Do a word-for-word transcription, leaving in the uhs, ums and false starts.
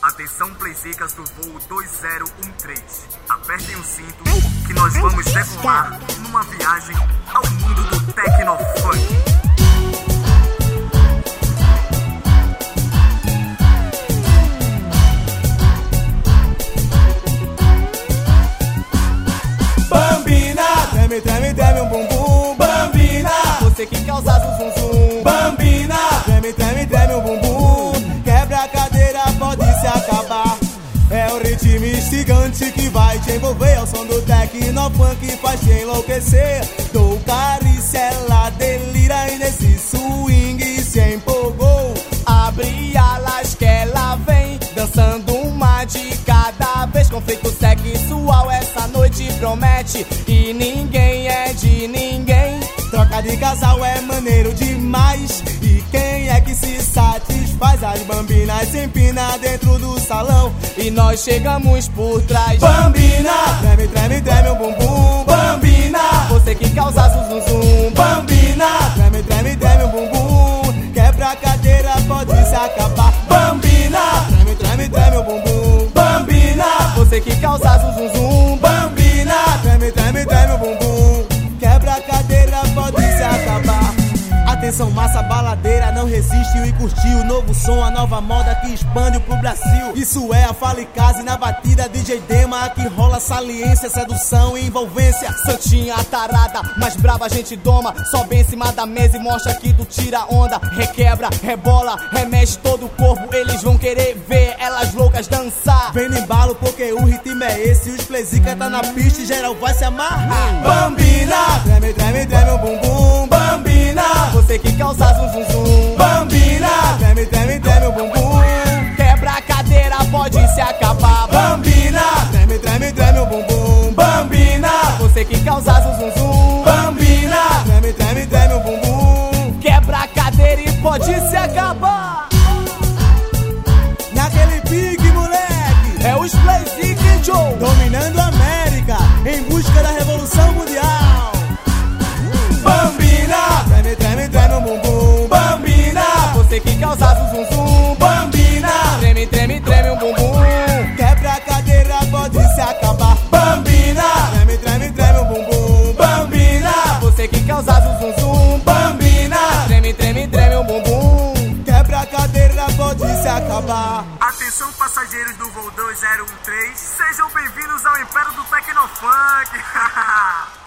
Atenção, playzicas do voo dois zero um três. Apertem o cinto que nós vamos decolar numa viagem ao mundo do Tecnofunk. Bambina, treme, treme, treme um bumbum. Bambina, você que causa zum, zum. Bambina, treme, treme, treme um bumbum. Quebra a cadeira, pode se acabar. É o ritmo instigante que vai te envolver. É o som do Tecnofunk que faz te enlouquecer. Dou carícia, ela delira e nesse swing se empolgou. Abre alas que ela vem, dançando uma de cada vez. Conflito sexual essa noite promete e ninguém é de ninguém. Troca de casal é maneiro demais. E quem é que se satisfaz? As bambinas se empina dentro do salão e nós chegamos por trás. Bambina, treme, treme, treme o bumbum. Bambina, você que causa zum, zum. Bambina, treme, treme, treme o bumbum. Quebra a cadeira, pode se acabar. Bambina, treme, treme, treme o bumbum. Bambina, você que causa zum, zum. Bambina, treme, treme, treme o bumbum. Quebra a cadeira, pode se acabar. Atenção, massa baladeira, não resistiu e curtiu o novo som, a nova moda que expande pro Brasil. Isso é a Fala e Casa e na batida D J Dema, aqui rola saliência, sedução e envolvência. Santinha tarada, mais brava a gente doma. Sobe em cima da mesa e mostra que tu tira onda. Requebra, rebola, remexe todo o corpo. Eles vão querer ver elas loucas dançar. Vem no embalo porque o ritmo é esse. Os playzicas tá na pista e geral vai se amarrar. Bambina, treme, treme, treme o bumbum. Bambina, você que causa zum, zum, zum. Bambina, treme, treme, treme o bumbum. Quebra a cadeira, pode se acabar. Bambina, treme, treme, treme o bumbum. Bambina, você que causa zum, zum, zum. Bambina, treme, treme, treme o bumbum. Quebra a cadeira e pode se acabar. Naquele pique, moleque, é os Playzica e Joe dominando a América em busca da revolução mundial. Bambina, treme, treme, treme o bumbum. Bambina, você que causa zum, zum. Bambina, treme, treme, treme o bumbum. Quebra a cadeira, pode se acabar. Bambina, treme, treme, treme o bumbum. Bambina, você que causa zum, zum. Bambina, treme, treme, treme o bumbum. Quebra a cadeira, pode se acabar. Atenção, passageiros do voo dois zero um três, sejam bem-vindos ao Império do Tecnofunk.